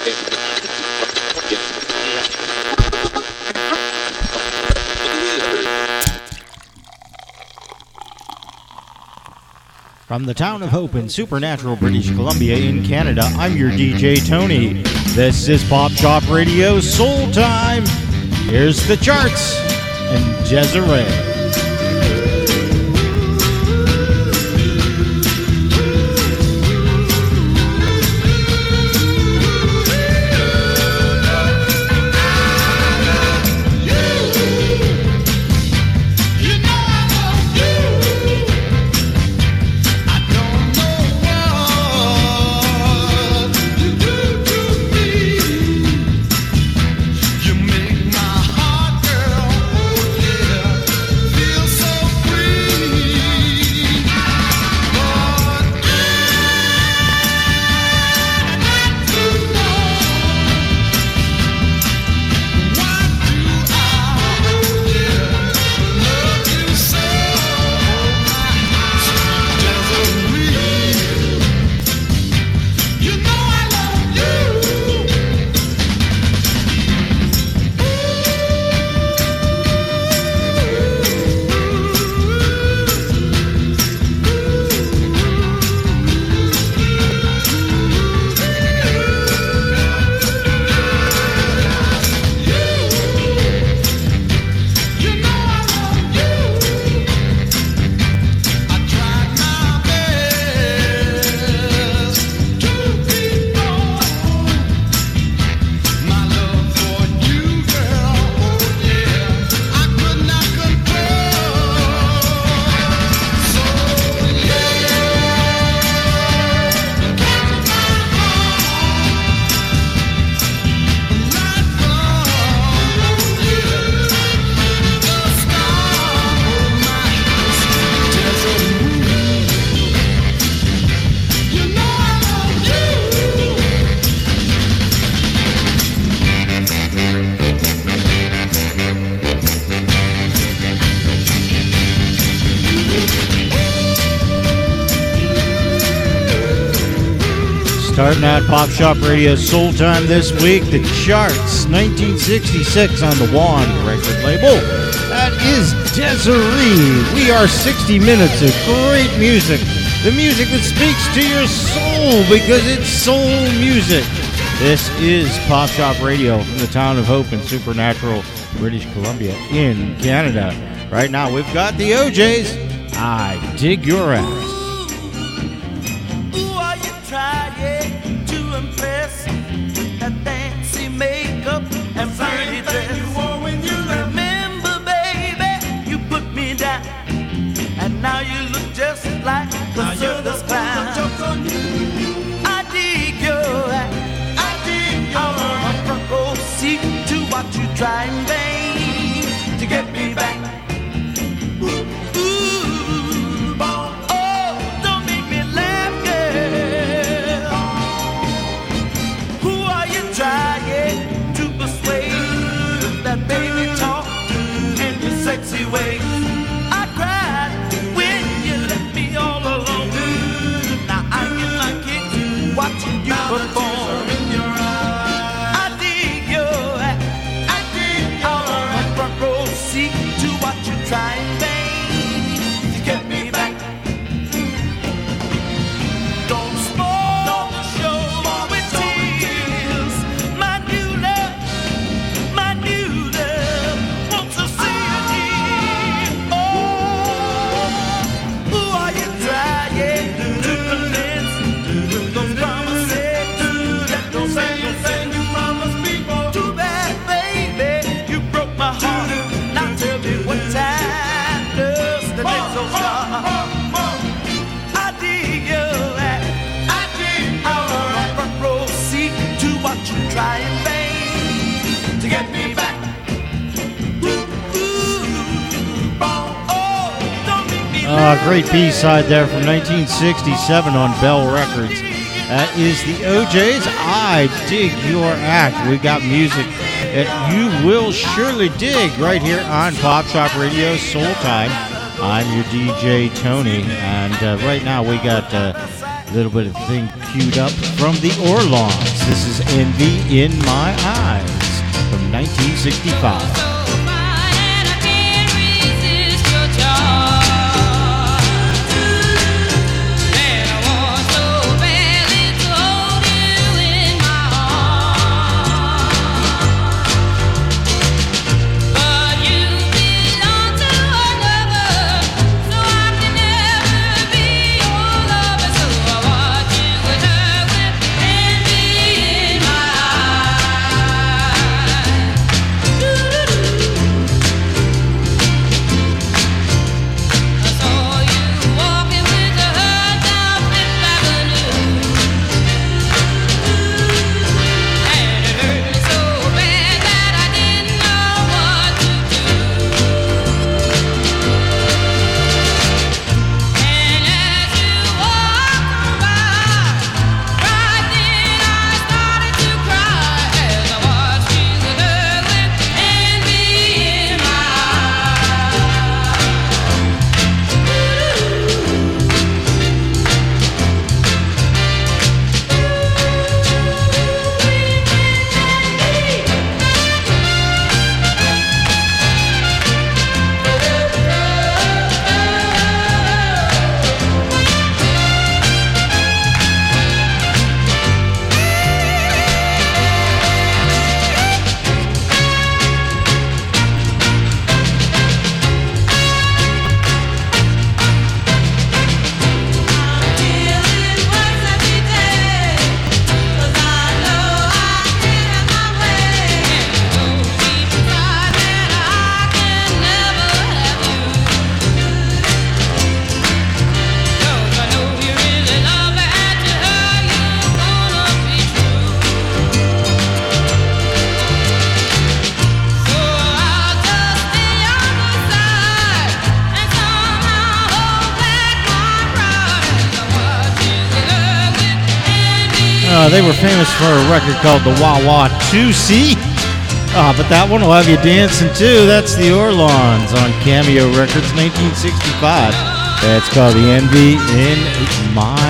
From the town of Hope in Supernatural, British Columbia in Canada, I'm your DJ Tony. This is Pop Shop Radio Soul Time. Here's the charts and Desiree. Starting out Pop Shop Radio Soul Time this week, the charts, 1966 on the Wand record label. That is Desiree. We are 60 minutes of great music. The music that speaks to your soul because it's soul music. This is Pop Shop Radio from the town of Hope in Supernatural, British Columbia in Canada. Right now we've got the OJs. I Dig Your Ass. And pretty dress. You wore when you remember, baby, you put me down, and now you look just like the circus clown. I dig your act. I dig your act. Front row seat to watch you try in vain to get me back. Way. I cried when you left me all alone. Now I get my kicks watching you perform. I dig your act. I dig your act. Front row seat to watch you try in vain to get me back. Don't spoil the show with tears. My new love, my new love wants to see. Try in vain to get me back. Great B-side there from 1967 on Bell Records. That is the OJs. I Dig Your Act. We got music that you will surely dig right here on Pop Shop Radio Soul Time. I'm your DJ Tony, and right now we got a little bit of thing queued up from the Orlons. This is Envy in My Eyes from 1965. They were famous for a record called the Wah Wah 2C. But that one will have you dancing too. That's the Orlons on Cameo Records, 1965. That's called The Envy in My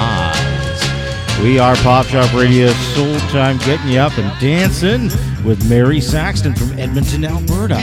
Eyes. We are Pop Shop Radio Soul Time, getting you up and dancing with Mary Saxton from Edmonton, Alberta.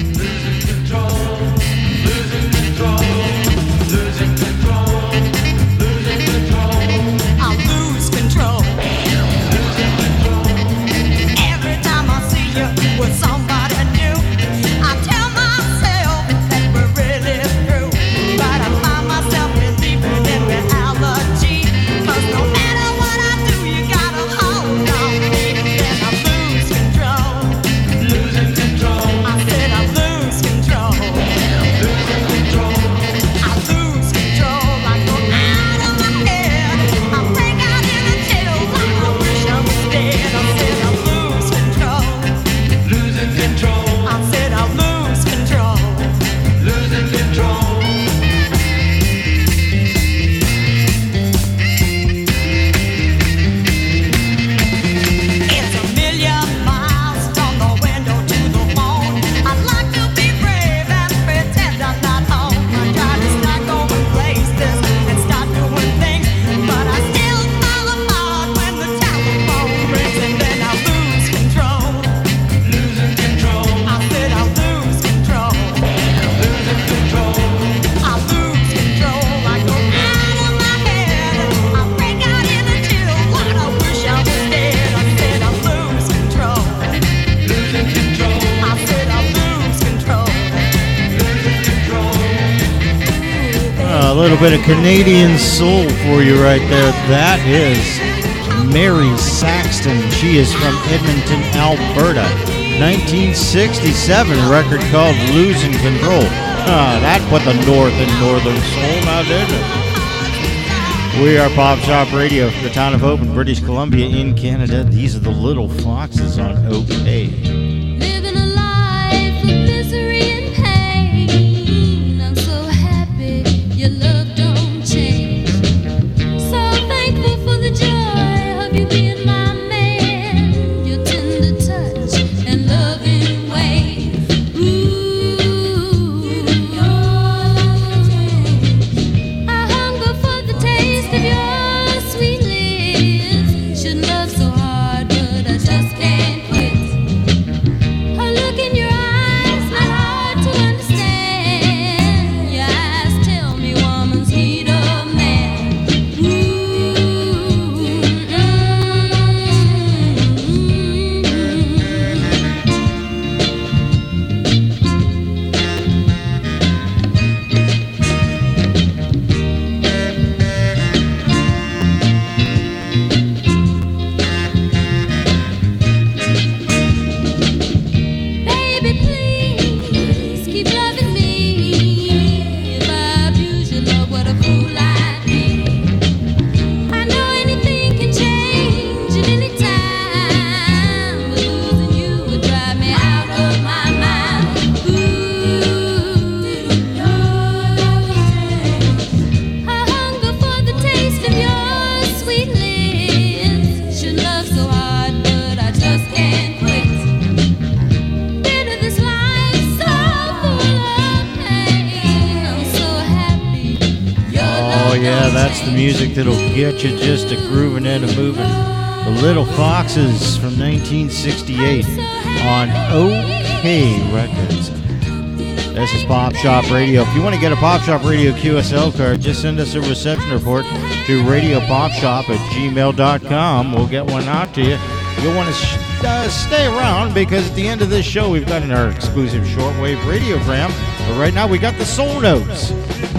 A little bit of Canadian soul for you right there. That is Mary Saxton. She is from Edmonton, Alberta. 1967 record called Losing Control. That put the North in Northern Soul now, didn't it? We are Pop Shop Radio from the town of Hope in British Columbia in Canada. These are the Little Foxes on OK. Living a life of misery and pain. I'm so happy your love don't change. So thankful for the joy of you being my man. Your tender touch and loving ways. Ooh, I hunger for the taste of your sweet lips. Should love so hard. some music that'll get you just a grooving and a moving. The Little Foxes from 1968 on OK Records. This is Pop Shop Radio. If you want to get a Pop Shop Radio QSL card, just send us a reception report to radiopopshop@gmail.com. We'll get one out to you. You'll want to stay around because at the end of this show, we've got our exclusive shortwave radiogram. But right now, we got the Soul Notes.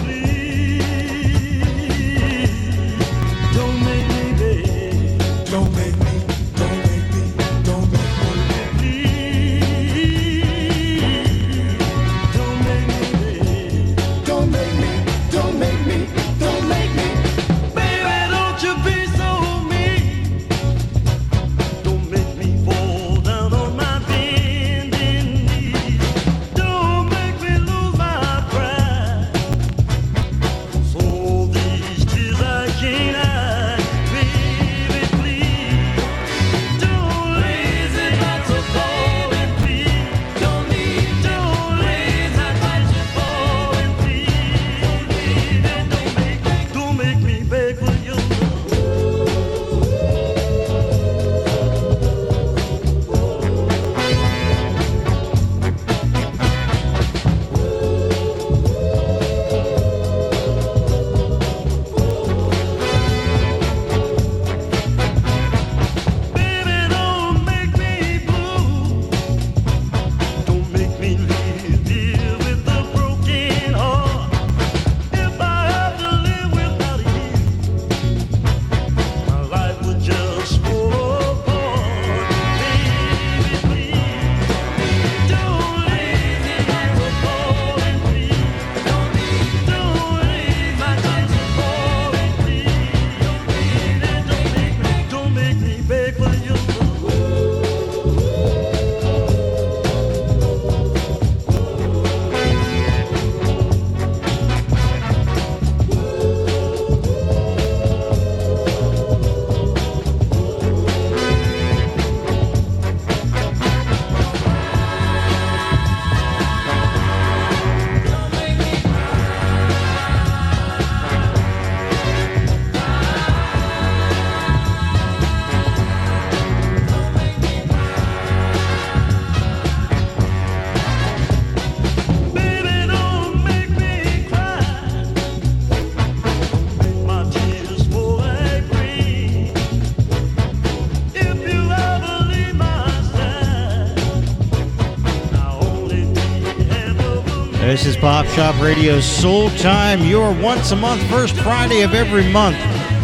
This is Pop Shop Radio's Soul Time, your once-a-month first Friday of every month.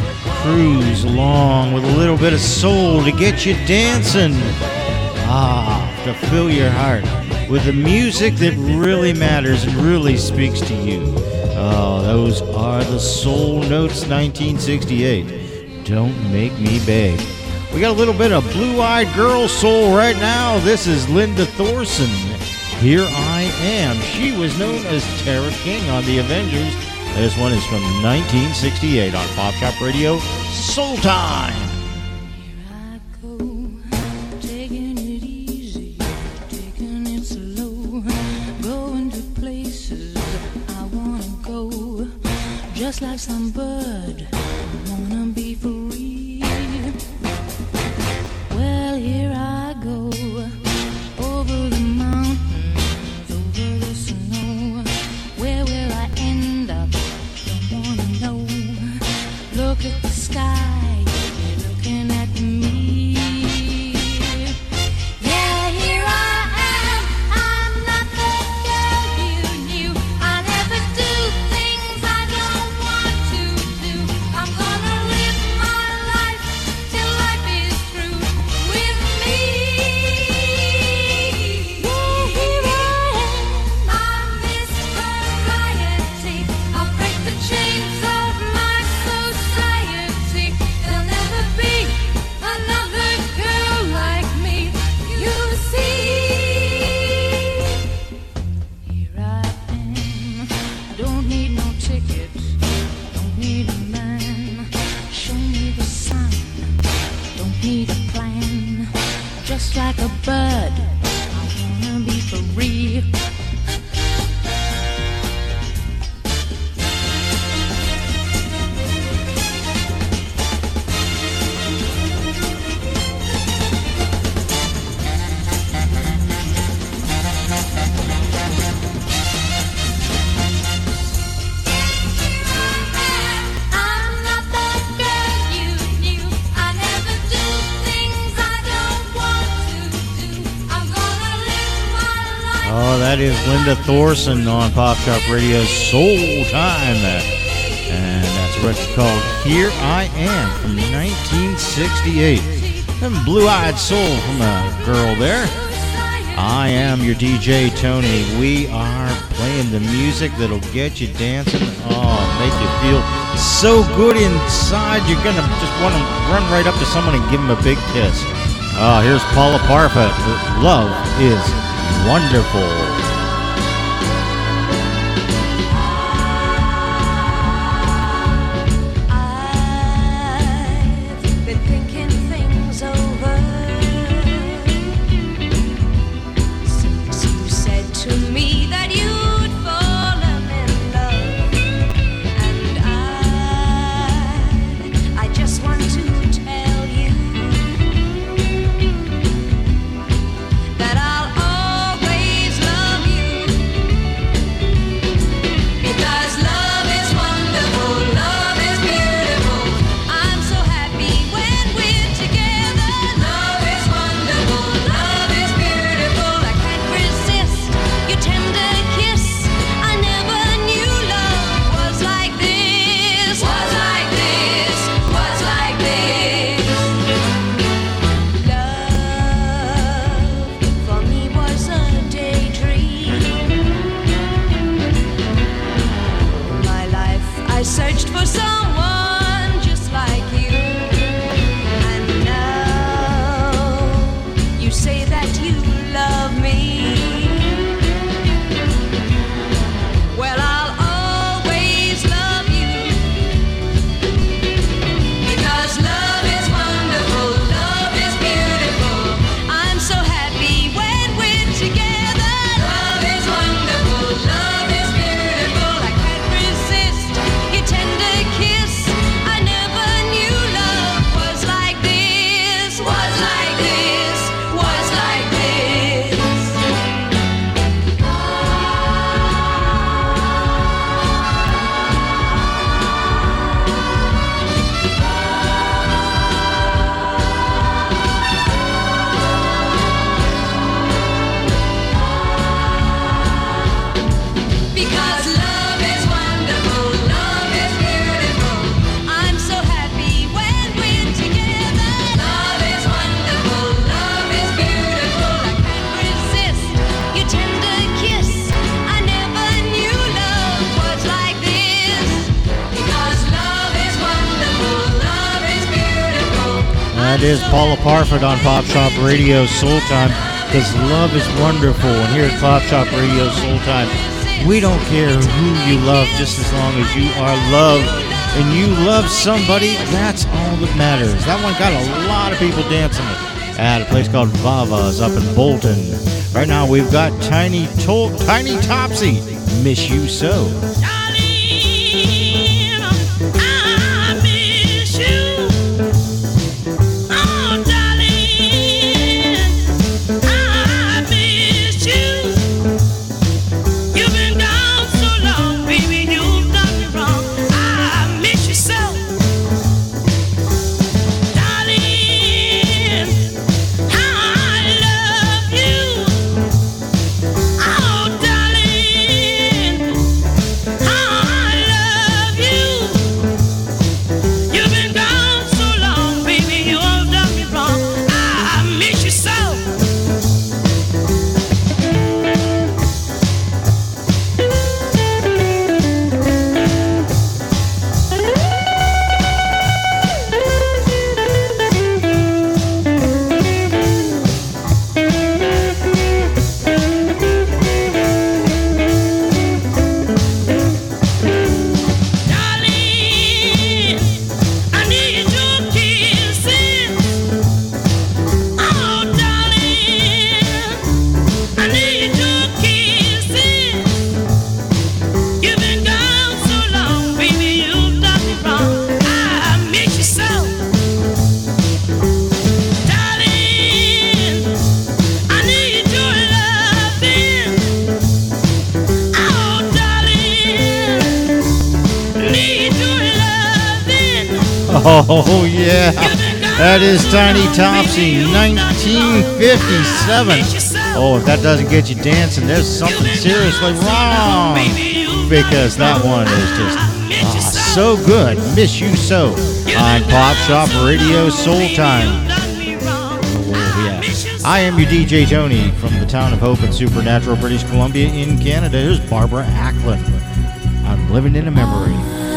Cruise along with a little bit of soul to get you dancing. To fill your heart with the music that really matters and really speaks to you. Those are the Soul Notes 1968. Don't make me beg. We got a little bit of blue-eyed girl soul right now. This is Linda Thorson. Here I Am. She was known as Tara King on The Avengers. This one is from 1968 on Pop Shop Radio, Soul Time. Here I go, taking it easy, taking it slow, going to places I wanna go, just like some bird, I wanna be free. Well, here I go, over the mountains, over the snow. Where will I end up? Don't wanna know. Look at the sky, you're looking at me. Yeah, here I am. I'm not the girl you knew. I never do things I don't want to do. I'm gonna live my life till life is through with me. Yeah, here I am. I'm Miss Variety. I'll break the chains of my society. There'll never be another girl like me. You see, here I am. Don't need no ticket. Don't need a man. Show me the sun. Don't need a plan. Just like a bird, I wanna be free. Oh, that is Linda Thorson on Pop Shop Radio's Soul Time. And that's a record called Here I Am from 1968. And Blue-Eyed Soul from a girl there. I am your DJ, Tony. We are playing the music that'll get you dancing. Oh, make you feel so good inside. You're going to just want to run right up to someone and give them a big kiss. Oh, here's Paula Parfit. Love is wonderful. That is Paula Parfit on Pop Shop Radio Soul Time, because love is wonderful. And here at Pop Shop Radio Soul Time, we don't care who you love, just as long as you are loved and you love somebody. That's all that matters. That one got a lot of people dancing at a place called Vava's up in Bolton. Right now we've got Tiny Topsy, Miss You So. Oh, yeah. That is Tiny Topsy, 1957. Oh, if that doesn't get you dancing, there's something seriously wrong. Because that one is just so good. Miss You So on Pop Shop Radio Soul Time. Oh, yeah. I am your DJ Tony from the town of Hope in Supernatural, British Columbia in Canada. Here's Barbara Acklin. I'm living in a memory.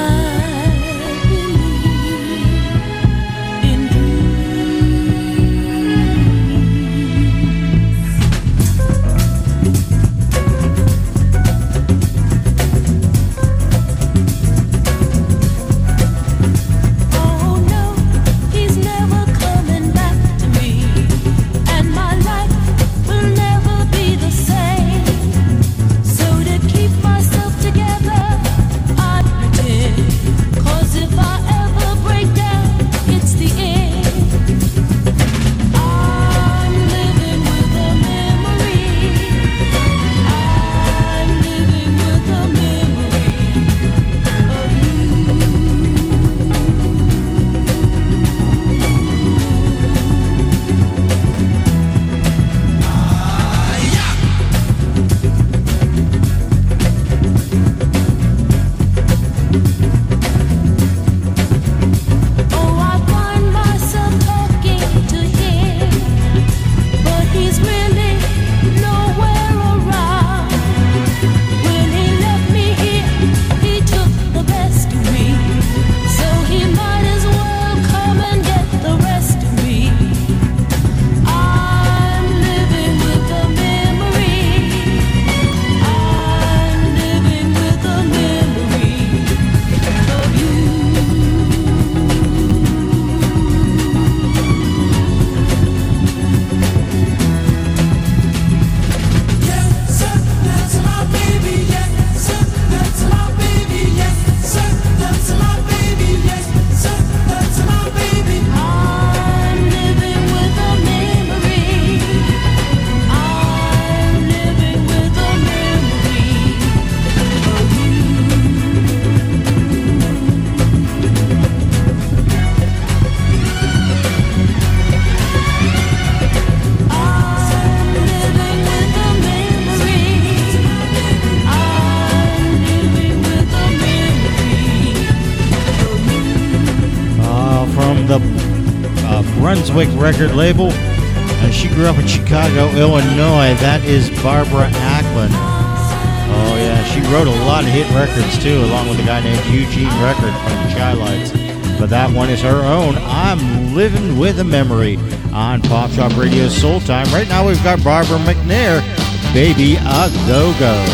Brunswick record label, and she grew up in Chicago, Illinois. That is Barbara Acklin. Oh yeah, she wrote a lot of hit records too, along with a guy named Eugene Record from the Chi-Lites. But that one is her own. I'm living with a memory on Pop Shop Radio Soul Time. Right now we've got Barbara McNair, Baby A Go Go.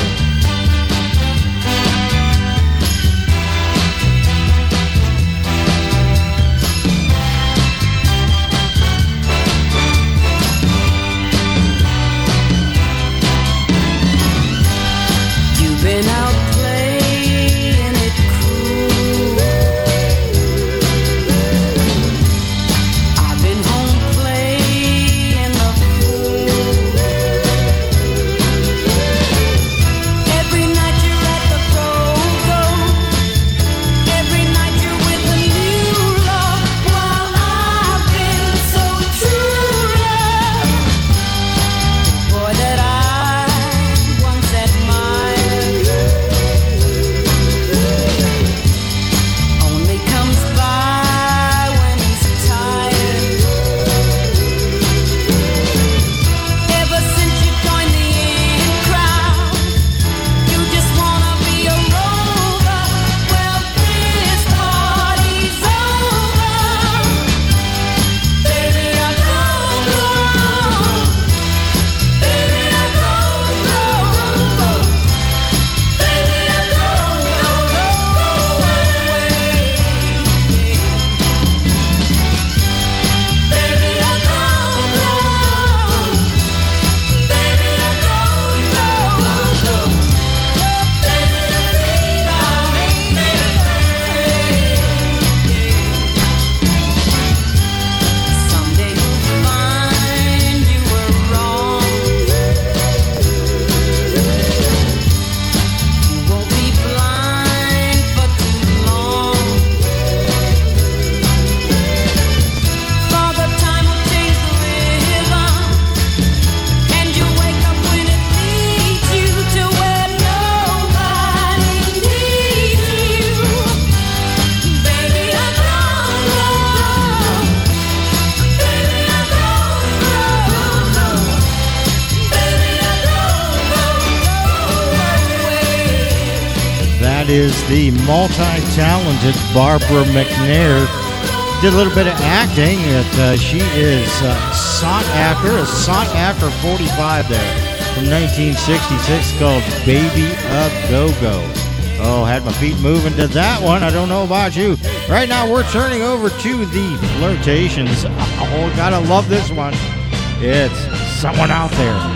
That is the multi-talented Barbara McNair. Did a little bit of acting. She is sought after 45 there from 1966 called Baby a Go-Go. Oh, had my feet moving to that one. I don't know about you. Right now we're turning over to the Flirtations. Oh, gotta love this one. It's Someone Out There.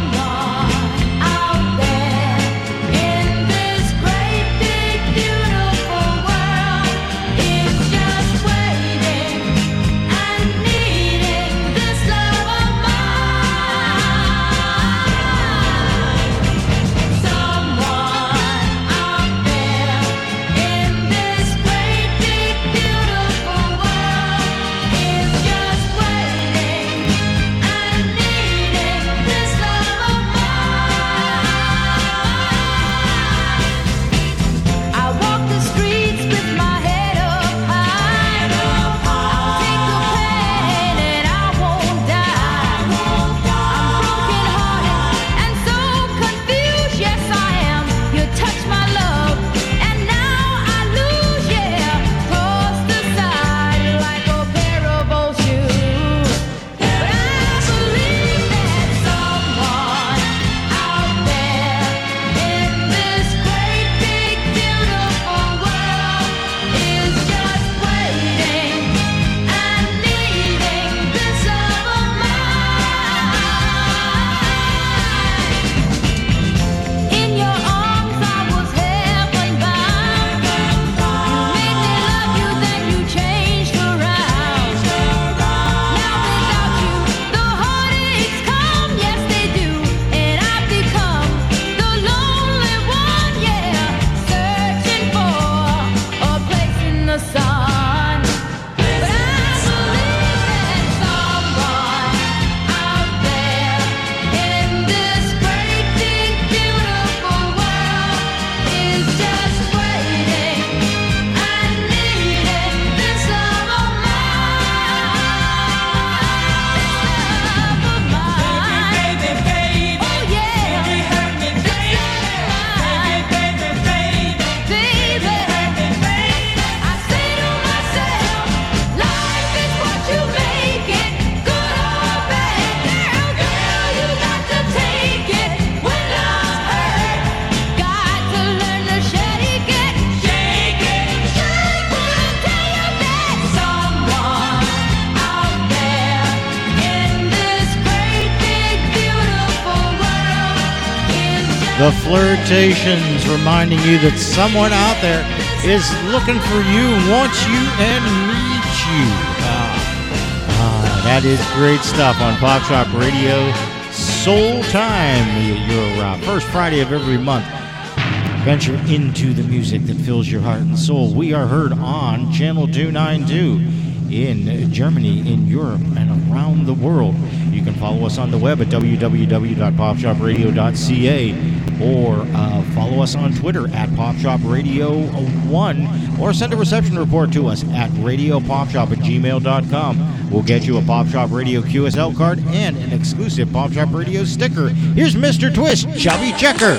The Flirtations, reminding you that someone out there is looking for you, wants you, and needs you. That is great stuff on Pop Shop Radio. Soul Time, your first Friday of every month. Venture into the music that fills your heart and soul. We are heard on Channel 292 in Germany, in Europe, and around the world. You can follow us on the web at www.popshopradio.ca or follow us on Twitter at PopShopRadio1 or send a reception report to us at radiopopshop@gmail.com. We'll get you a Pop Shop Radio QSL card and an exclusive Pop Shop Radio sticker. Here's Mr. Twist, Chubby Checker.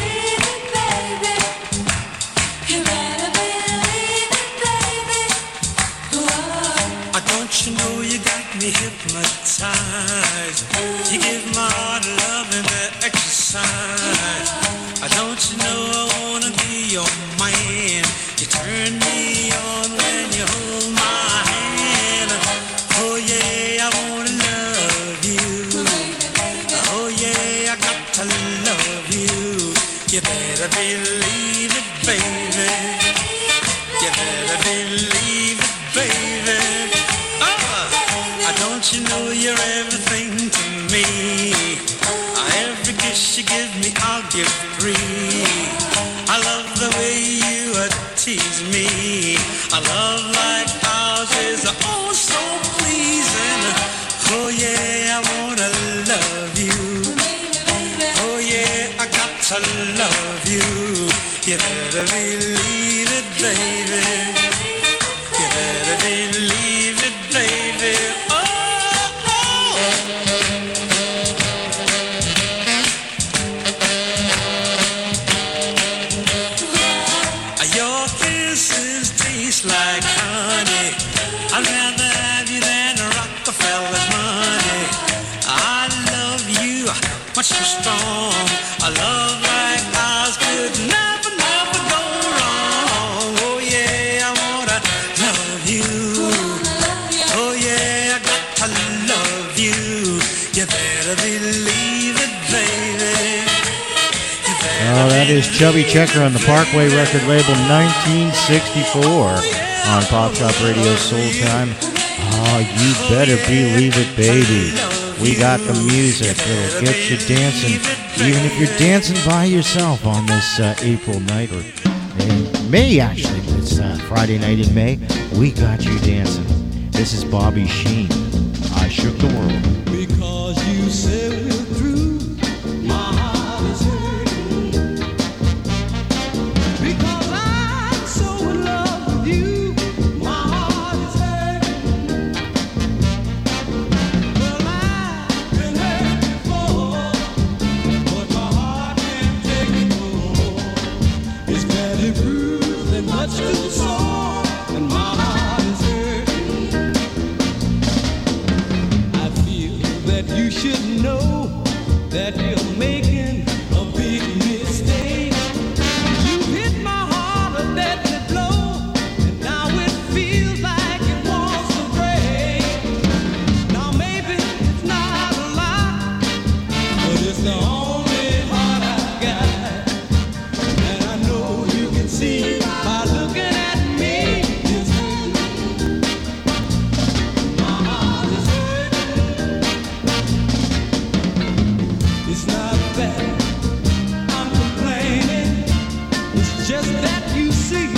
Hypnotized. You give my heart love and the exercise. Don't you know I wanna be your man? You turn me on when you hold my hand. Oh yeah, I wanna love you. Oh yeah, I got to love you. You better believe it, baby. You better believe it, baby. Don't you know you're everything to me? Every kiss you give me, I'll give free. I love the way you tease me. A love like ours is oh so pleasing. Oh yeah, I wanna love you. Oh yeah, I got to love you. You better believe it, baby. You better believe it, baby. You're much too strong. A love like ours could never, never go wrong. Oh yeah, I wanna love you. Oh yeah, I got to love you. You better believe it, baby. Oh, that is Chubby Checker on the Parkway record label, 1964 on Pop Shop Radio Soul Time. Oh, you better believe it, baby. We got the music that'll get you dancing, even if you're dancing by yourself on this April night, or in May, actually. It's Friday night in May. We got you dancing. This is Bobby Sheen. I Shook the World. Because you said we're through, my heart is hurting. Because I'm so in love with you, my heart is hurting. Well, I've been hurt before, but my heart can't take it no more. It's badly bruised and much too sore, and my heart is hurting. I feel that you should know that you're making a big mistake. You hit my heart a deadly blow, and now it feels like it wants to break. Now maybe it's not a lot, but it's the only heart I've got. And I know you can see by looking at me, it's hurting. My heart is hurting. It's not bad, I'm complaining. It's just that you see,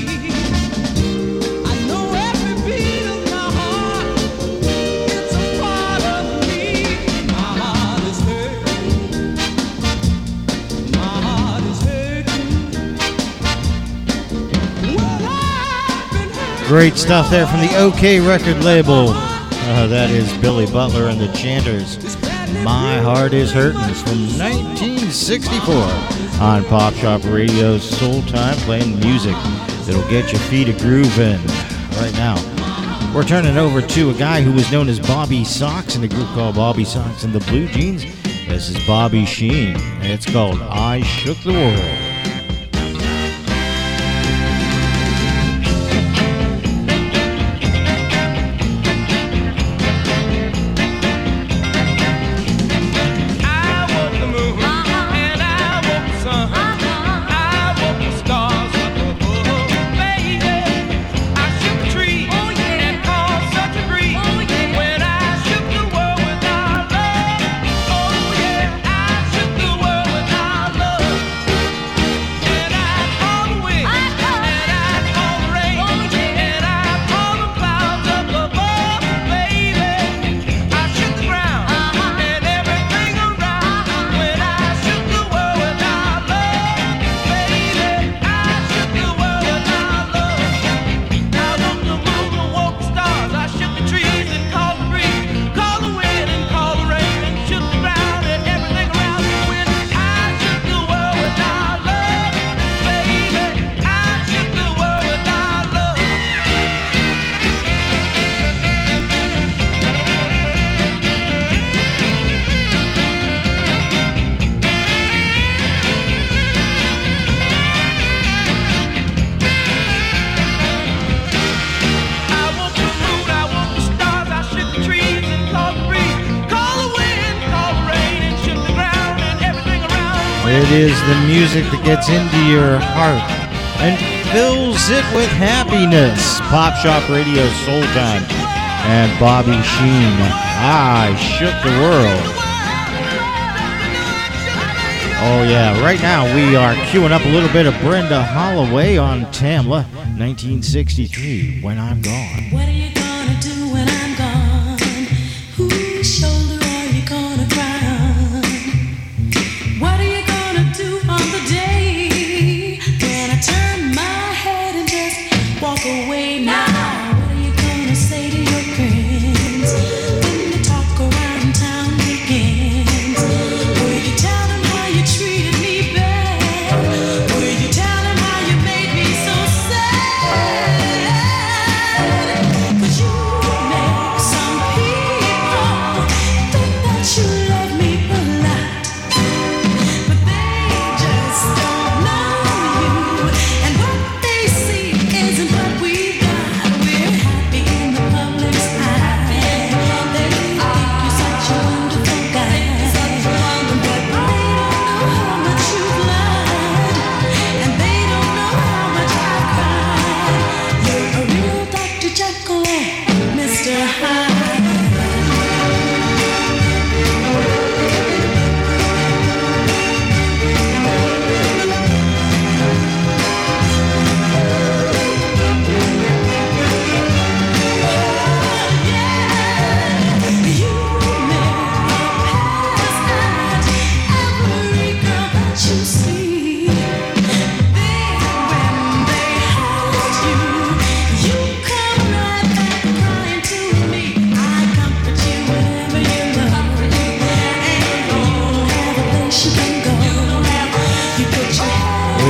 I know every beat of my heart, it's a part of me. My heart is hurting. My heart is hurting. Well, I've been hurt. Great stuff there from the OK record label. That is Billy Butler and the Chanters. My Heart is Hurtin'. It's from 1964 on Pop Shop Radio Soul Time, playing music that'll get your feet a groovin'. Right now, we're turning over to a guy who was known as Bobby Sox in a group called Bobby Sox and the Blue Jeans. This is Bobby Sheen, and it's called I Shook the World. I woke the moon and I woke the sun. I woke the stars up above, baby. I shook the tree and caused such a breeze when I shook the world with our love. Oh yeah, I shook the world with our love. And I called the wind and I called the rain and I called the clouds up above, baby. I shook the ground and everything around when I shook the world with our love, baby. I shook the world with our love. I woke the moon and woke the stars. I shook the trees and called the breeze, called the wind and called the rain, and shook the ground and everything around when I shook the world with our love, baby. I shook the world with our love. I woke the moon, I woke the stars, I shook the trees and called the breeze, called the wind, called the rain, and shook the ground and everything around. It is the music that gets into your heart and fills it with happiness. Pop Shop Radio Soul Time and Bobby Sheen. I Shook the World. Oh yeah, right now we are queuing up a little bit of Brenda Holloway on Tamla, 1963, When I'm Gone. What are you gonna do when I'm gone? Whose shoulder are you gonna cry on? What are you gonna do on the day when I turn my head and just walk away now? What are you gonna say to your friends when the talk around town begins? Will you tell them how you treated me bad? Will you tell them how you made me so sad? 'Cause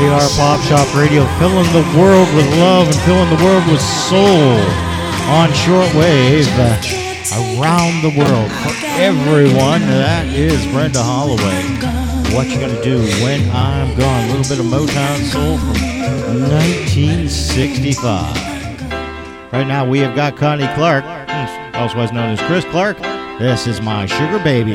We are Pop Shop Radio, filling the world with love and filling the world with soul on shortwave around the world for everyone. That is Brenda Holloway. What You Gonna Do When I'm Gone? A little bit of Motown soul from 1965. Right now we have got Connie Clark, otherwise known as Chris Clark. This is My Sugar Baby.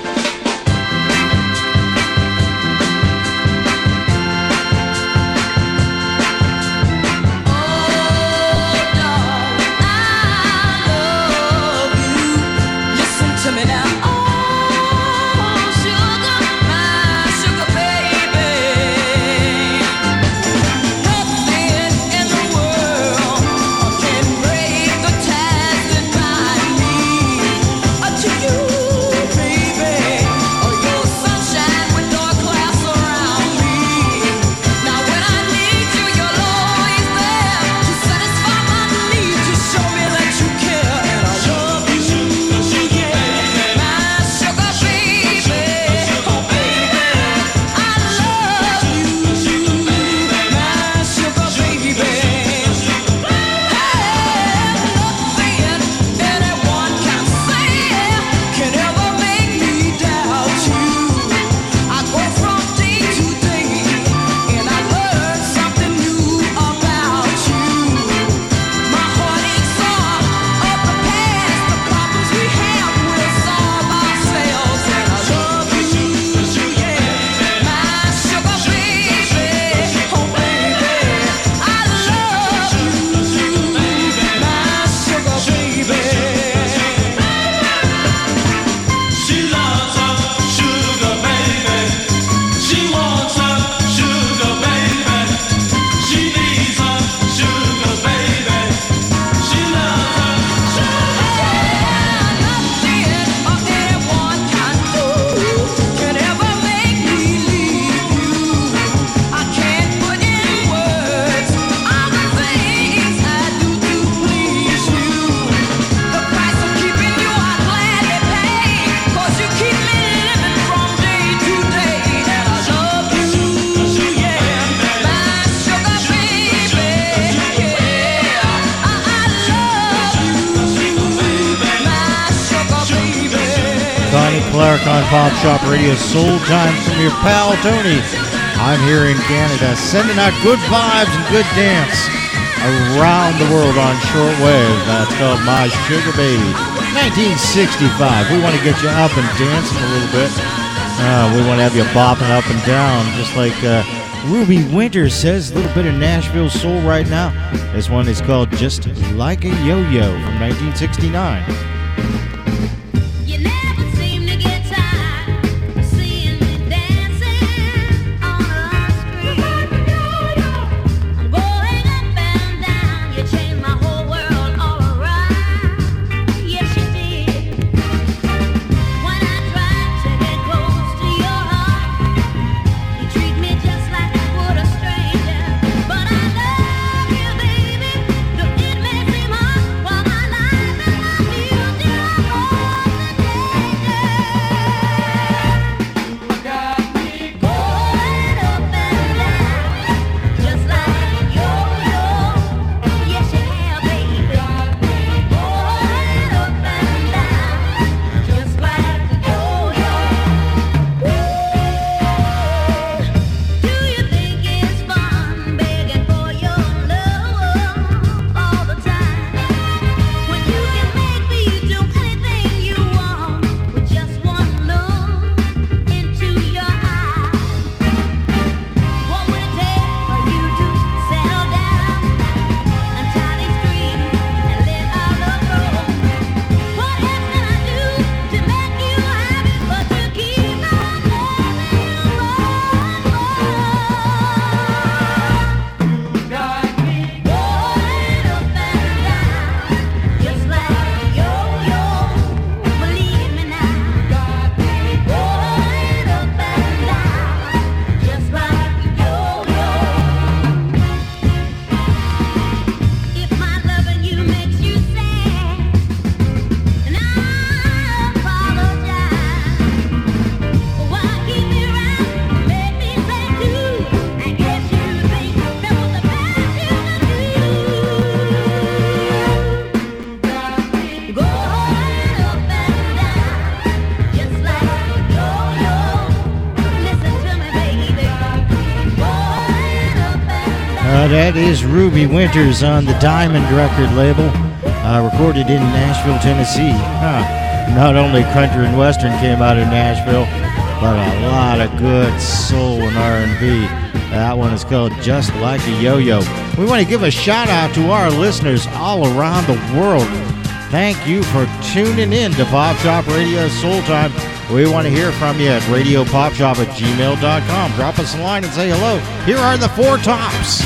Clark on Pop Shop Radio, Soul Time from your pal Tony. I'm here in Canada, sending out good vibes and good dance around the world on shortwave. That's called My Sugar Baby, 1965. We want to get you up and dancing a little bit. We want to have you bopping up and down, just like Ruby Winters says. A little bit of Nashville soul right now. This one is called Just Like a Yo-Yo from 1969. You That is Ruby Winters on the Diamond record label, recorded in Nashville, Tennessee. Not only country and western came out of Nashville, but a lot of good soul and R&B. That one is called Just Like a Yo-Yo. We want to give a shout out to our listeners all around the world. Thank you for tuning in to Pop Shop Radio Soul Time. We want to hear from you at radiopopshop@gmail.com. Drop us a line and say hello. Here are the four tops.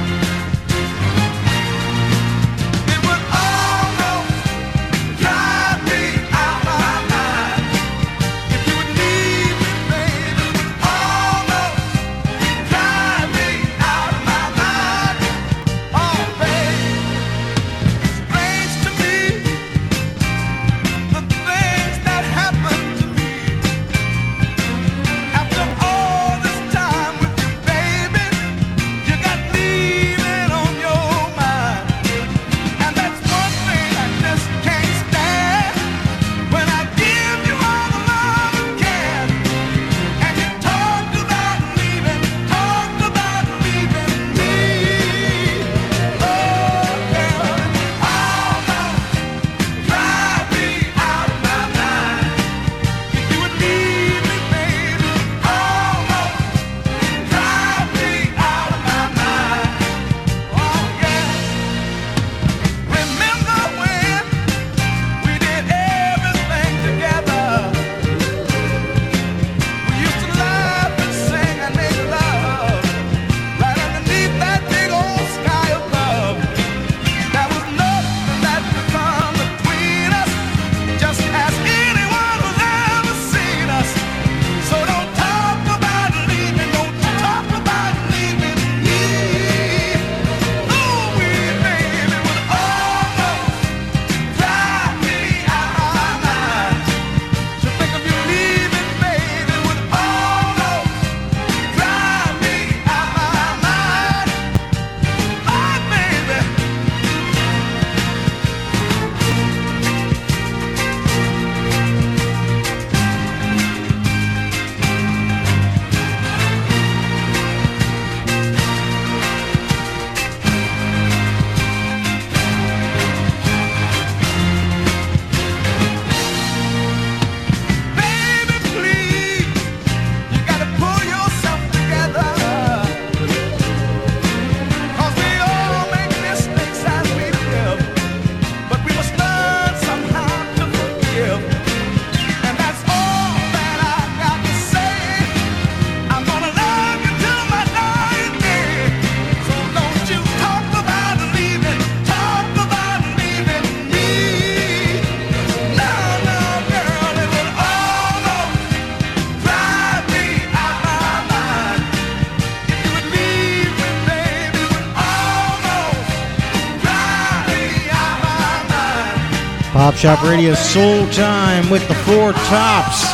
Pop Shop Radio Soul Time with the Four Tops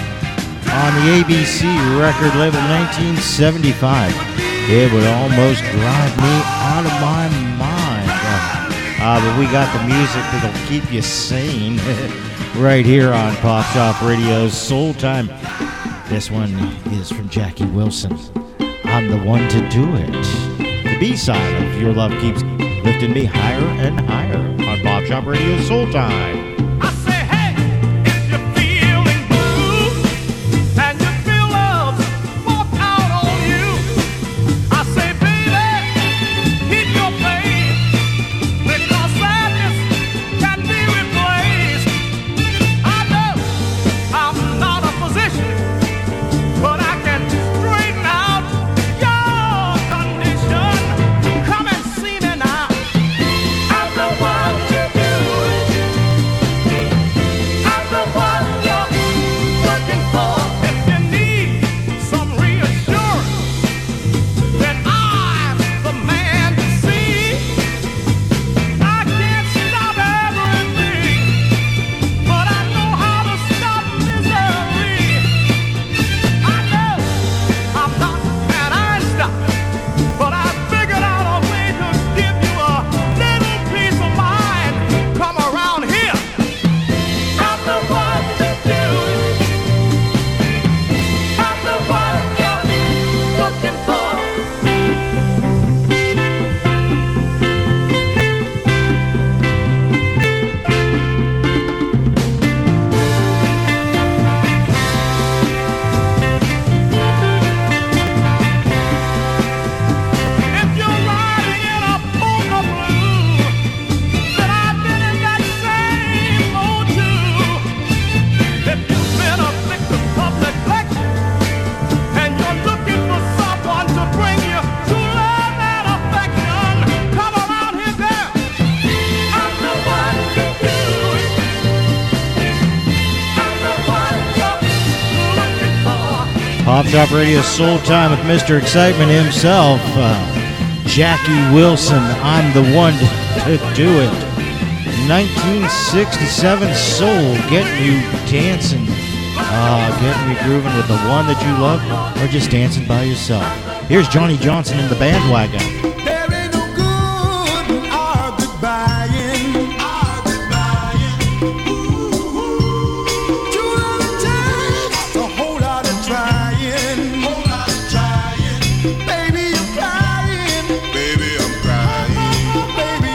on the ABC record label 1975. It would almost drive me out of my mind. But we got the music that'll keep you sane right here on Pop Shop Radio Soul Time. This one is from Jackie Wilson. I'm the one to do it. The B-side of Your Love Keeps Lifting Me Higher and Higher on Pop Shop Radio Soul Time. I say, hey, if you're feeling blue and you feel love walk out on you, I say, baby, keep your faith, because sadness can be replaced. I know I'm not a physician, but I can straighten out your condition. Come and see me now. I'm the one to do it. Pop Shop Radio Soul Time with Mr. Excitement himself, Jackie Wilson. I'm the one to do it. 1967 soul, getting you dancing, getting you grooving with the one that you love, or just dancing by yourself. Here's Johnny Johnson in the Bandwagon. There ain't no good in our goodbying. Too long takes a whole lot of trying. Baby, you're crying. Baby, I'm crying. Baby,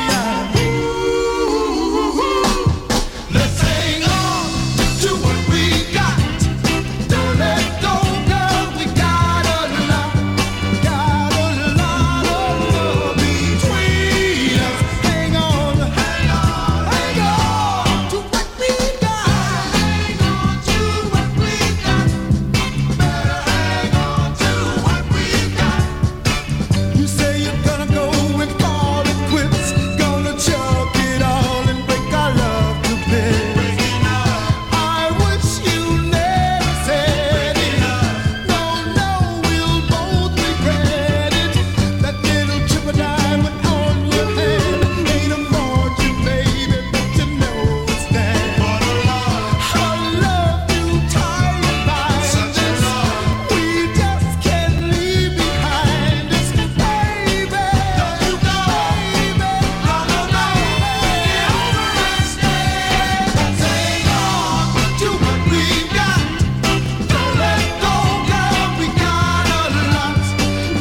let's hang on to what we got. Don't let go, girl. We got a lot. Got a lot of love between us. Hang on, hang on, hang on to what we got. Hang on to what we got. Better hang on to what we got. You say you're gonna go and call it quits. Gonna chuck it all and break our love to bits. I wish you never said it. No, we'll both regret it. That little chip of diamond on your hand ain't a fortune, baby, but you know it's there. I love you tired by this. We just can't leave behind us, baby. Don't you go, baby. No, get over and stay. Let's hang on to what we got. Don't let go, girl. We got a lot of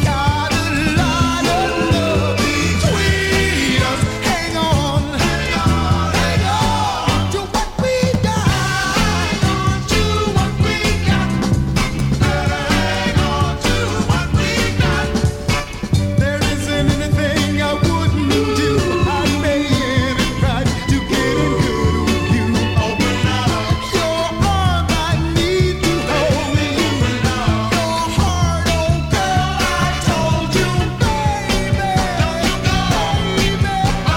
love between us. Hang on, hang on to what we got. Hang on to what we got. Better hang on to what we got. There isn't anything I wouldn't do. I'd pay any price to get in good with you. Open up your arms, I need to hold you. Your heart, oh girl, I told you, baby. Don't you go, baby. Get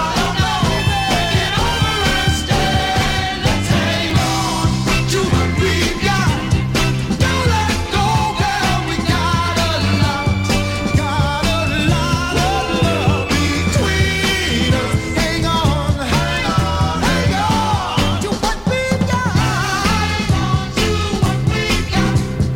over and stay. Let's hang on to what we got. Don't let go, girl. We got a lot of love between us. Hang on to what we got. Hang on to what we got.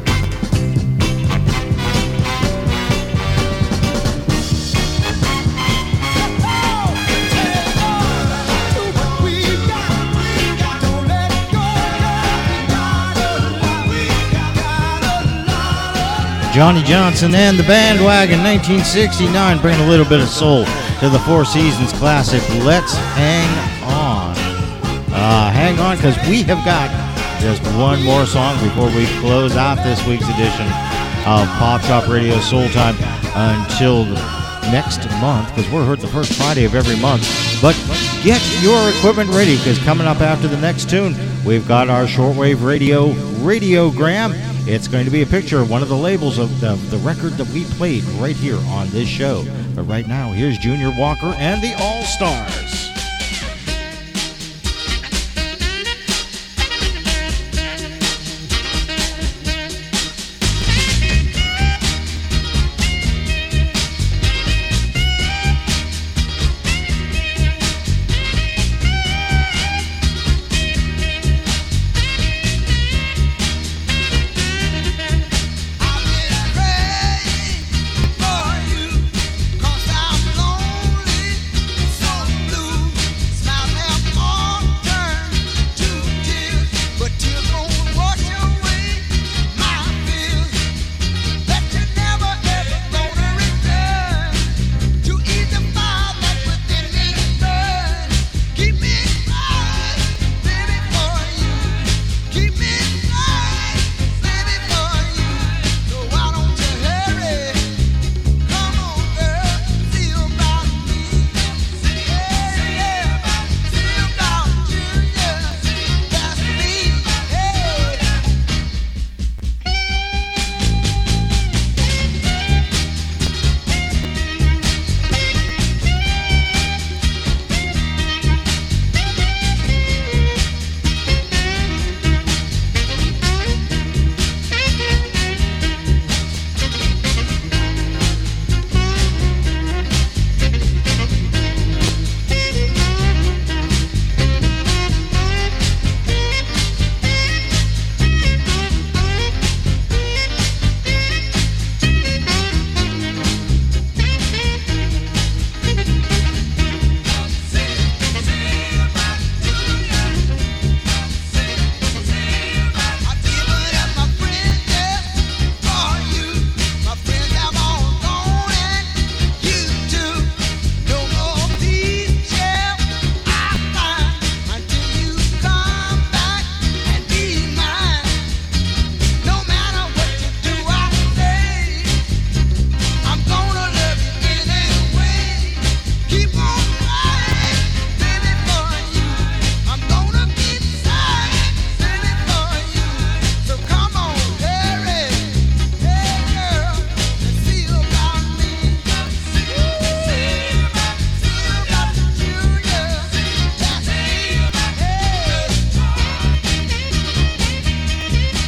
Don't let go, Johnny Johnson and the Bandwagon, 1969, bringing a little bit of soul to the Four Seasons classic, Let's Hang On. Hang on, because we have got just one more song before we close out this week's edition of Pop Shop Radio Soul Time until next month, because we're heard the first Friday of every month. But get your equipment ready, because coming up after the next tune, we've got our shortwave radio radiogram. It's going to be a picture of one of the labels of the record that we played right here on this show. But right now, here's Junior Walker and the All-Stars. I've been praying for you, 'cause I'm lonely, so blue.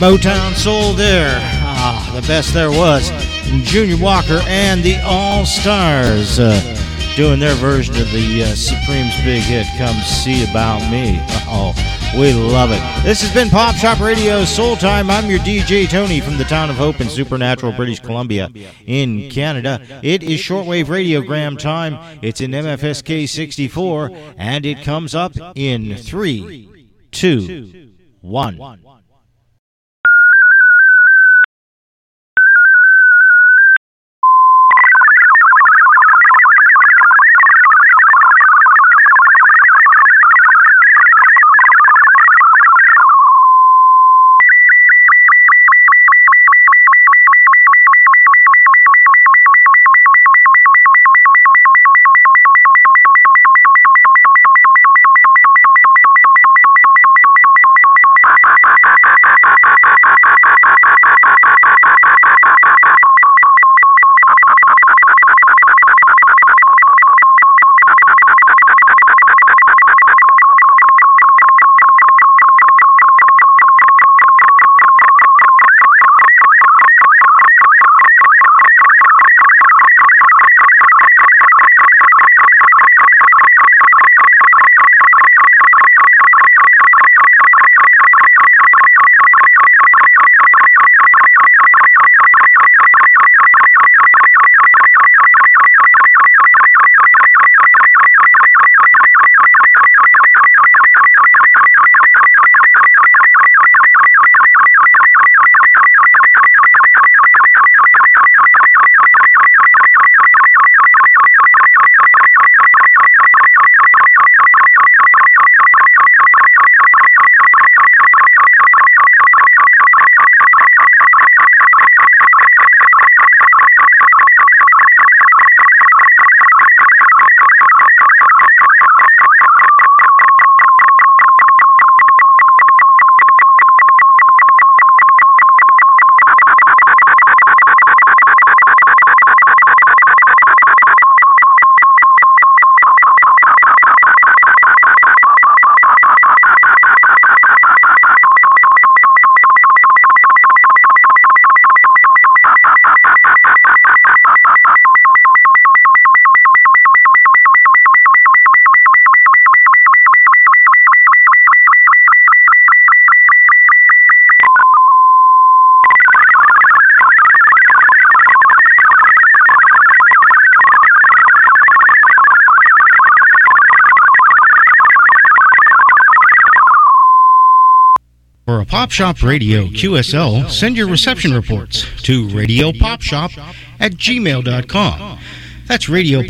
Motown Soul there. The best there was. Junior Walker and the All-Stars doing their version of the Supremes' big hit, Come See About Me. Oh, we love it. This has been Pop Shop Radio Soul Time. I'm your DJ Tony from the town of Hope in Supernatural, British Columbia in Canada. It is shortwave radiogram time. It's in MFSK 64, and it comes up in 3, 2, 1. For a Pop Shop Radio QSL, send your reception reports to radiopopshop@gmail.com. That's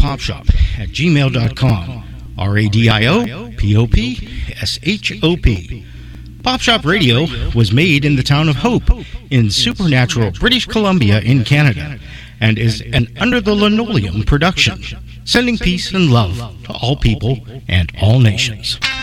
radiopopshop@gmail.com. RADIOPOPSHOP. Pop Shop Radio was made in the town of Hope in Supernatural, British Columbia in Canada, and is an Under the Linoleum production, sending peace and love to all people and all nations.